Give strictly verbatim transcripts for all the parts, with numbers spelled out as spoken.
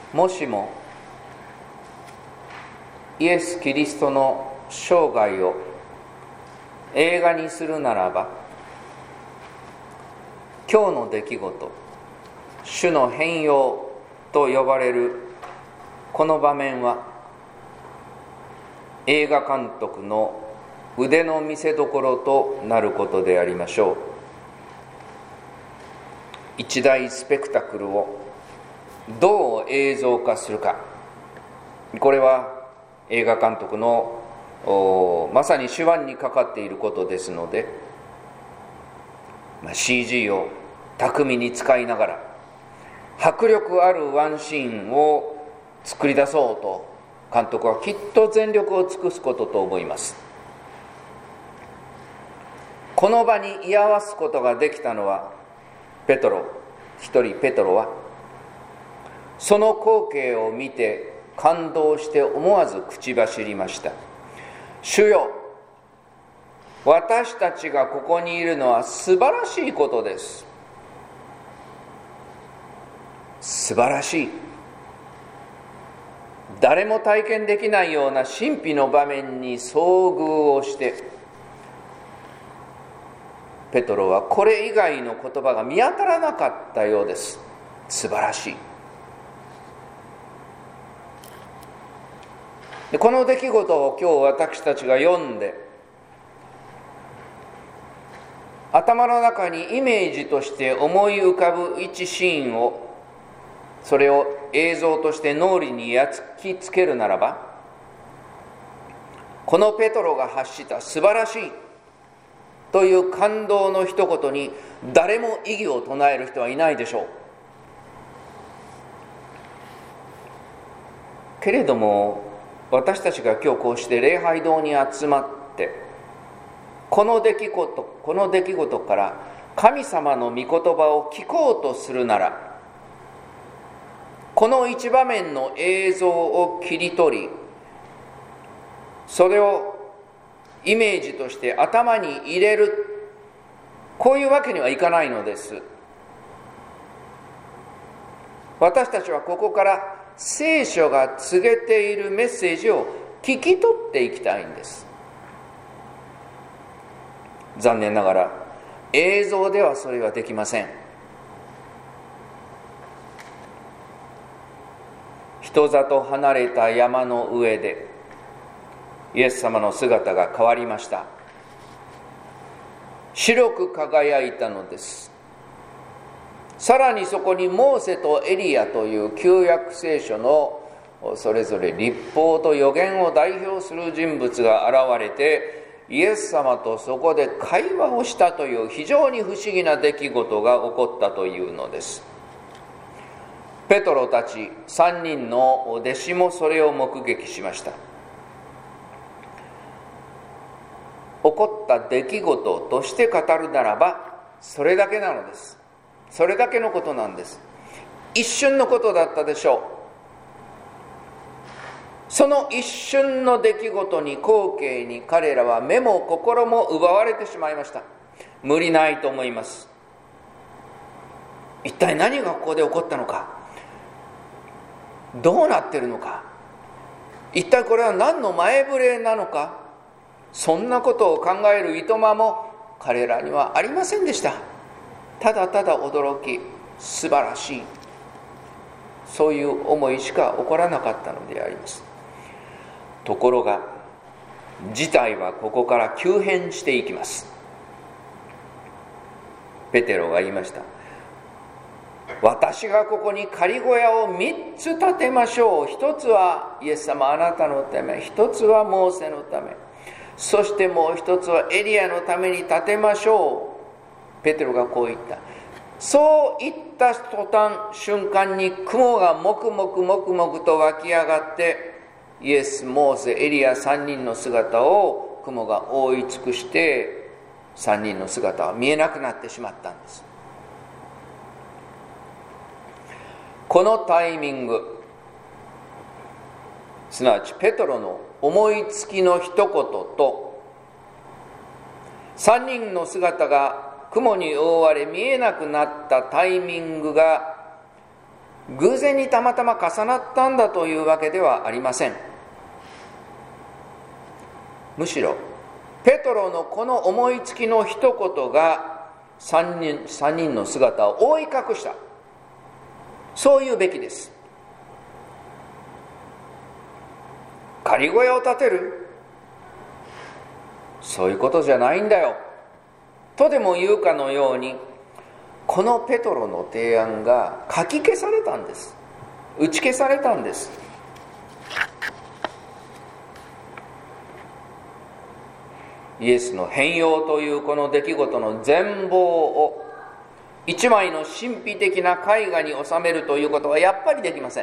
もしもイエス・キリストの生涯を映画にするならば、今日の出来事、主の変容と呼ばれるこの場面は、映画監督の腕の見せ所となることでありましょう。一大スペクタクルをどう映像化するか、これは映画監督のまさに手腕にかかっていることですので、シージー を巧みに使いながら迫力あるワンシーンを作り出そうと監督はきっと全力を尽くすことと思います。この場に居合わすことができたのはペトロ一人。ペトロはその光景を見て感動して思わず口走りました。主よ、私たちがここにいるのは素晴らしいことです。素晴らしい。誰も体験できないような神秘の場面に遭遇をして、ペトロはこれ以外の言葉が見当たらなかったようです。素晴らしい。でこの出来事を今日私たちが読んで、頭の中にイメージとして思い浮かぶ一シーンを、それを映像として脳裏に焼き付けるならば、このペトロが発した素晴らしいという感動の一言に誰も異議を唱える人はいないでしょう。けれども私たちが今日こうして礼拝堂に集まって、この出来事、この出来事から神様の御言葉を聞こうとするなら、この一場面の映像を切り取り、それをイメージとして頭に入れる、こういうわけにはいかないのです。私たちはここから聖書が告げているメッセージを聞き取っていきたいんです。残念ながら映像ではそれはできません。人里離れた山の上でイエス様の姿が変わりました。白く輝いたのです。さらにそこにモーセとエリアという旧約聖書のそれぞれ律法と預言を代表する人物が現れて、イエス様とそこで会話をしたという非常に不思議な出来事が起こったというのです。ペトロたちさんにんの弟子もそれを目撃しました。起こった出来事として語るならばそれだけなのです。それだけのことなんです。一瞬のことだったでしょう。その一瞬の出来事に、光景に彼らは目も心も奪われてしまいました。無理ないと思います。一体何がここで起こったのか、どうなっているのか、一体これは何の前触れなのか、そんなことを考えるいとまも彼らにはありませんでした。ただただ驚き、素晴らしい、そういう思いしか起こらなかったのであります。ところが事態はここから急変していきます。ペテロが言いました。私がここに仮小屋をみっつ建てましょう。一つはイエス様あなたのため、一つはモーセのため、そしてもう一つはエリアのために建てましょう。ペテロがこう言った。そう言った途端、瞬間に雲がもくもくもくもくと湧き上がって、イエス、モーセ、エリアさんにんの姿を雲が覆い尽くして、さんにんの姿は見えなくなってしまったんです。このタイミング、すなわちペトロの思いつきの一言と、さんにんの姿が雲に覆われ見えなくなったタイミングが偶然にたまたま重なったんだというわけではありません。むしろペトロのこの思いつきの一言が三人、三人の姿を覆い隠した、そういうべきです。仮小屋を建てる、そういうことじゃないんだよとでも言うかのように、このペトロの提案がかき消されたんです。打ち消されたんです。イエスの変容というこの出来事の全貌を一枚の神秘的な絵画に収めるということはやっぱりできません。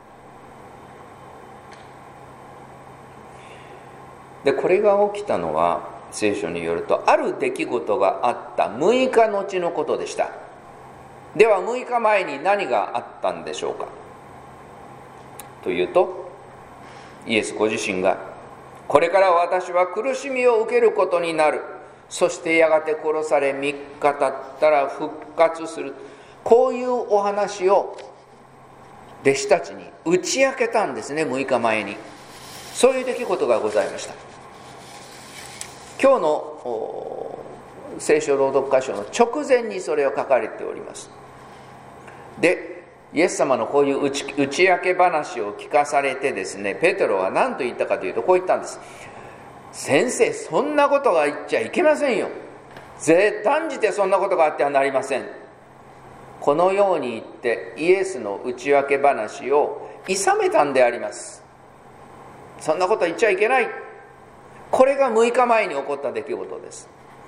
で、これが起きたのは聖書によるとある出来事があったむいか後のことでした。ではむいかまえに何があったんでしょうかというと、イエスご自身がこれから私は苦しみを受けることになる、そしてやがて殺されみっか経ったら復活する、こういうお話を弟子たちに打ち明けたんですね。むいかまえにそういう出来事がございました。今日の聖書朗読箇所の直前にそれを書かれております。で、イエス様のこういう打ち、打ち明け話を聞かされてですね、ペテロは何と言ったかというと、こう言ったんです。先生、そんなことが言っちゃいけませんよ。絶断じてそんなことがあってはなりません。このように言ってイエスの打ち明け話を諌めたんであります。そんなこと言っちゃいけない。これがむいかまえに起こった出来事です。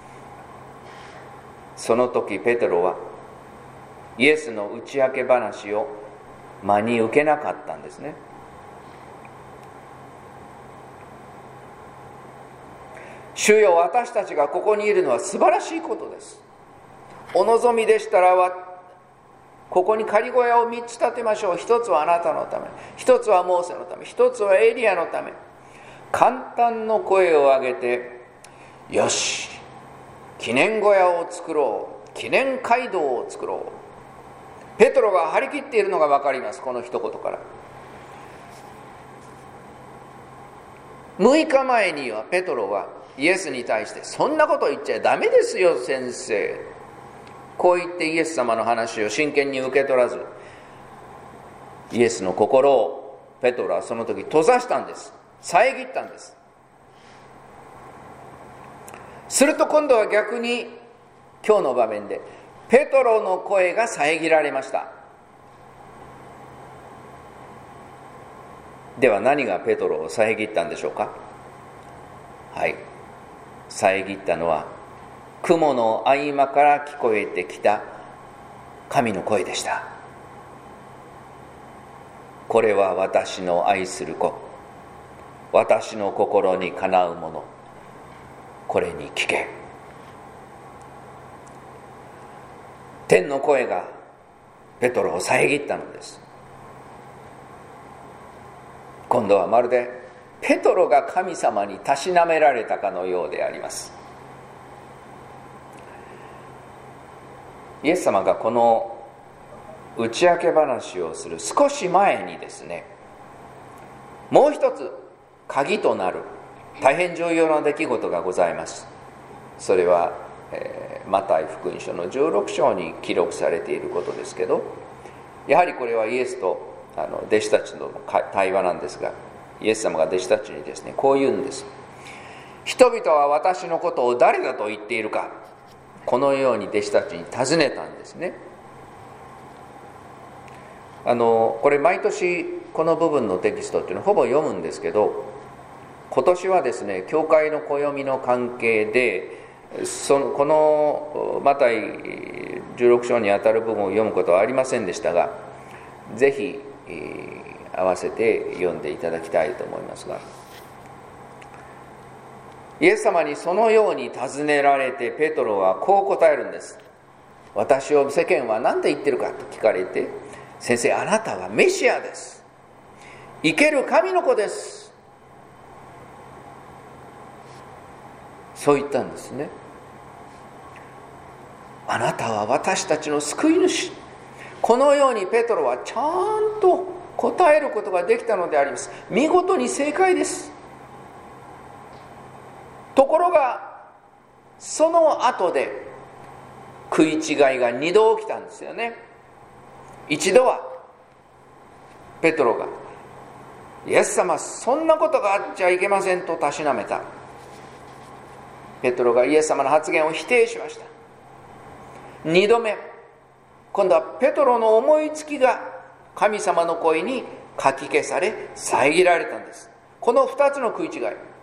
その時ペテロはイエスの打ち明け話を真に受けなかったんですね。主よ、私たちがここにいるのは素晴らしいことです。お望みでしたらはここに仮小屋をみっつ建てましょう。一つはあなたのため、一つはモーセのため、一つはエリアのため。簡単の声を上げて、よし、記念小屋を作ろう、記念街道を作ろう。ペトロが張り切っているのが分かります、この一言から。むいかまえにはペトロはイエスに対して、そんなこと言っちゃダメですよ先生、こう言ってイエス様の話を真剣に受け取らず、イエスの心をペトロはその時閉ざしたんです。遮ったんです。すると今度は逆に今日の場面でペトロの声が遮られました。では何がペトロを遮ったんでしょうか。はい、遮ったのは雲の合間から聞こえてきた神の声でした。これは私の愛する子、私の心にかなうもの、これに聞け。天の声がペトロを遮ったのです。今度はまるでペトロが神様にたしなめられたかのようであります。イエス様がこの打ち明け話をする少し前にですね、もう一つ鍵となる大変重要な出来事がございます。それは、えー、マタイ福音書のじゅうろく章に記録されていることですけど、やはりこれはイエスとあの弟子たちの対話なんですが、イエス様が弟子たちにですね、こう言うんです。人々は私のことを誰だと言っているか。このように弟子たちに尋ねたんですね。あのこれ毎年この部分のテキストっていうのをほぼ読むんですけど、今年はですね、教会の暦の関係でそのこのマタイじゅうろく章にあたる部分を読むことはありませんでしたが、ぜひ、えー、合わせて読んでいただきたいと思いますが、イエス様にそのように尋ねられてペトロはこう答えるんです。私を世間は何て言ってるかと聞かれて、先生、あなたはメシアです、生ける神の子です、そう言ったんですね。あなたは私たちの救い主、ここのようにペトロはちゃんと答えることができたのであります。見事に正解です。ところがその後で食い違いが二度起きたんですよね。一度はペトロがイエス様、そんなことがあっちゃいけませんとたしなめた。ペトロがイエス様の発言を否定しました。二度目、今度はペトロの思いつきが神様の声にかき消され遮られたんです。この二つの食い違い。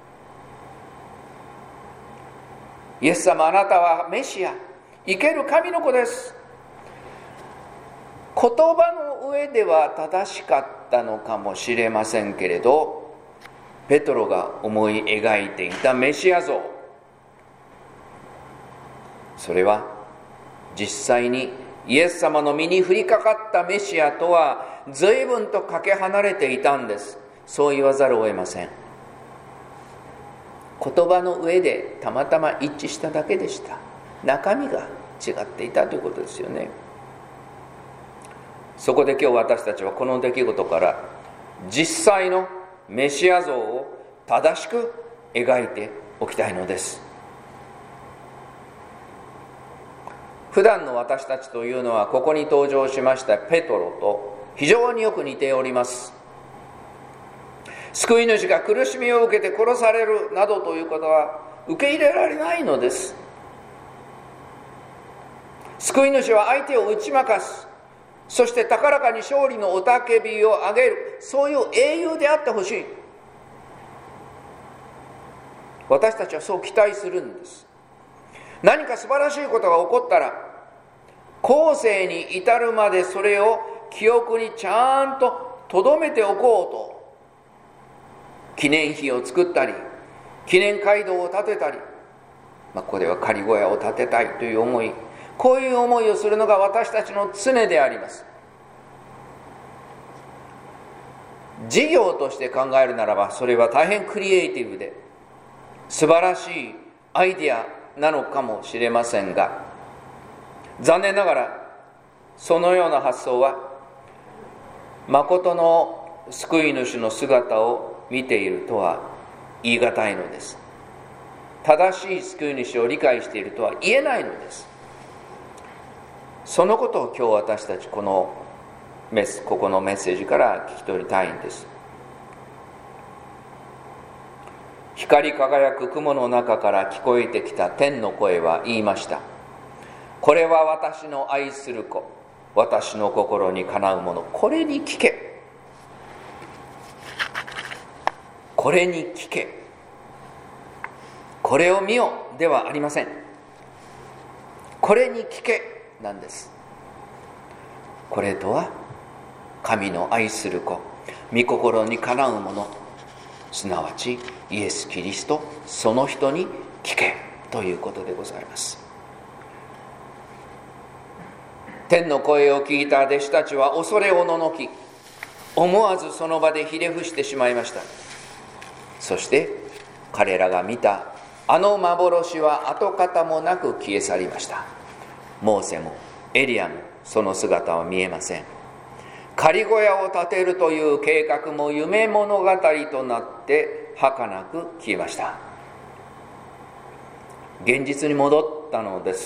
イエス様、あなたはメシア、生ける神の子です。言葉の上では正しかったのかもしれませんけれど、ペトロが思い描いていたメシア像、それは実際にイエス様の身に降りかかったメシアとは随分とかけ離れていたんです。そう言わざるを得ません。言葉の上でたまたま一致しただけでした。中身が違っていたということですよね。そこで今日私たちはこの出来事から実際のメシア像を正しく描いておきたいのです。普段の私たちというのは、ここに登場しましたペトロと非常によく似ております。救い主が苦しみを受けて殺されるなどということは受け入れられないのです。救い主は相手を打ち負かす、そして高らかに勝利の雄たけびを上げる、そういう英雄であってほしい。私たちはそう期待するんです。何か素晴らしいことが起こったら、後世に至るまでそれを記憶にちゃんと留めておこうと、記念碑を作ったり、記念街道を建てたり、まあ、ここでは仮小屋を建てたいという思い、こういう思いをするのが私たちの常であります。事業として考えるならば、それは大変クリエイティブで素晴らしいアイデアなのかもしれませんが、残念ながらそのような発想は誠の救い主の姿を見ているとは言い難いのです。正しい救い主を理解しているとは言えないのです。そのことを今日私たちこのメスここのメッセージから聞き取りたいんです。光り輝く雲の中から聞こえてきた天の声は言いました。これは私の愛する子、私の心にかなうもの、これに聞け。これに聞け。これを見よではありません。これに聞けなんです。これとは神の愛する子、御心にかなうもの、すなわちイエス・キリスト、その人に聞けということでございます。天の声を聞いた弟子たちは恐れおののき、思わずその場でひれ伏してしまいました。そして彼らが見たあの幻は跡形もなく消え去りました。モーセもエリアもその姿は見えません。仮小屋を建てるという計画も夢物語となって儚く消えました。現実に戻ったのです。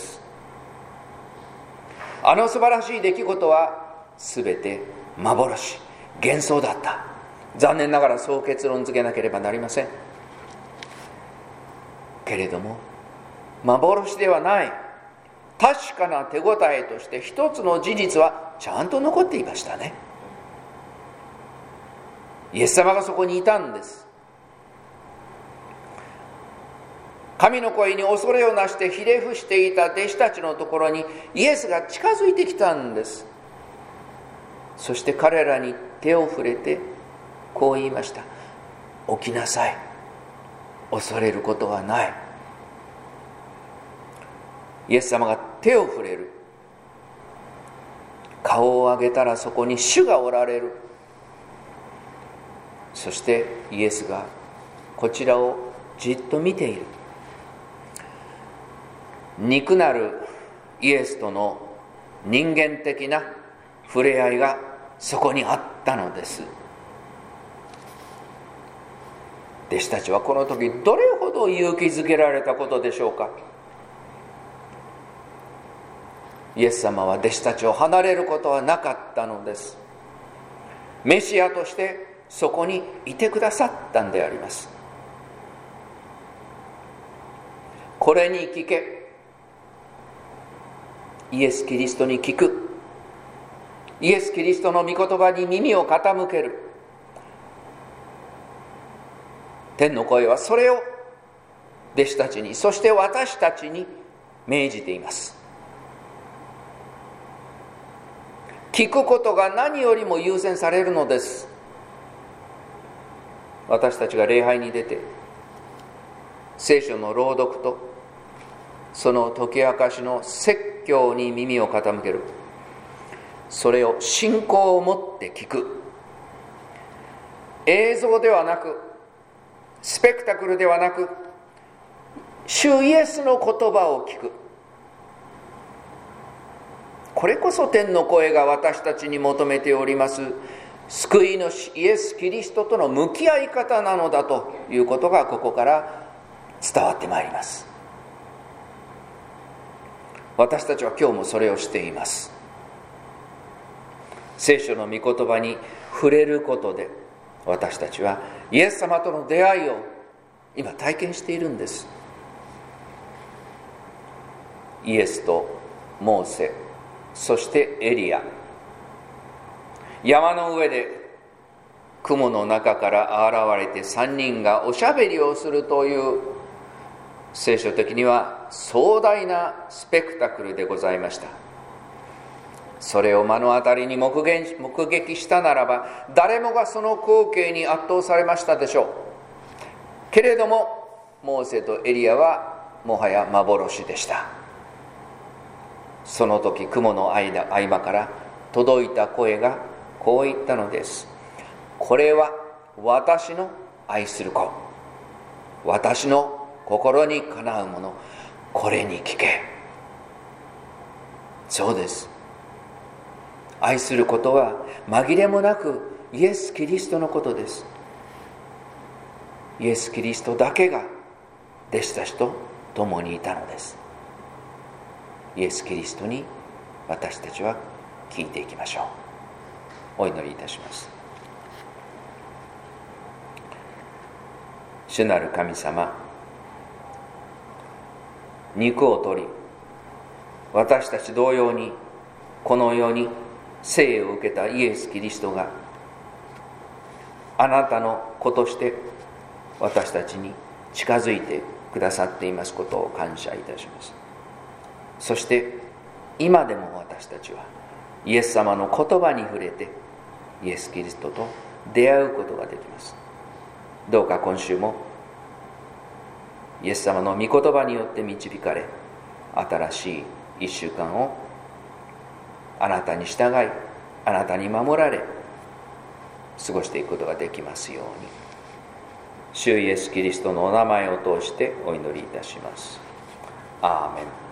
あの素晴らしい出来事は全て幻、幻想だった。残念ながらそう結論付けなければなりません。けれども幻ではない確かな手応えとして一つの事実はちゃんと残っていましたね。イエス様がそこにいたんです。神の声に恐れをなしてひれ伏していた弟子たちのところにイエスが近づいてきたんです。そして彼らに手を触れてこう言いました。起きなさい。恐れることはない。イエス様が手を触れる。顔を上げたらそこに主がおられる。そしてイエスがこちらをじっと見ている。肉なるイエスとの人間的な触れ合いがそこにあったのです。弟子たちはこの時どれほど勇気づけられたことでしょうか。イエス様は弟子たちを離れることはなかったのです。メシアとしてそこにいてくださったんであります。これに聞け、イエス・キリストに聞く、イエス・キリストの御言葉に耳を傾ける。天の声はそれを弟子たちに、そして私たちに命じています。聞くことが何よりも優先されるのです。私たちが礼拝に出て聖書の朗読とその解き明かしの説教に耳を傾ける、それを信仰を持って聞く。映像ではなく、スペクタクルではなく、主イエスの言葉を聞く。これこそ天の声が私たちに求めております救い主イエス・キリストとの向き合い方なのだということがここから伝わってまいります。私たちは今日もそれをしています。聖書の御言葉に触れることで私たちはイエス様との出会いを今体験しているんです。イエスとモーセ、そしてエリア、山の上で雲の中から現れて三人がおしゃべりをするという聖書的には壮大なスペクタクルでございました。それを目の当たりに目撃、目撃したならば誰もがその光景に圧倒されましたでしょう。けれどもモーセとエリアはもはや幻でした。その時雲の間合間から届いた声がこう言ったのです。これは私の愛する子、私の心にかなうもの、これに聞け。そうです。愛することは紛れもなくイエス・キリストのことです。イエス・キリストだけが弟子たちと共にいたのです。イエス・キリストに私たちは聞いていきましょう。お祈りいたします。主なる神様、肉を取り私たち同様にこの世に生を受けたイエス・キリストがあなたの子として私たちに近づいてくださっていますことを感謝いたします。そして今でも私たちはイエス様の言葉に触れてイエス・キリストと出会うことができます。どうか今週もイエス様の御言葉によって導かれ、新しい一週間をあなたに従い、あなたに守られ過ごしていくことができますように、主イエス・キリストのお名前を通してお祈りいたします。アーメン。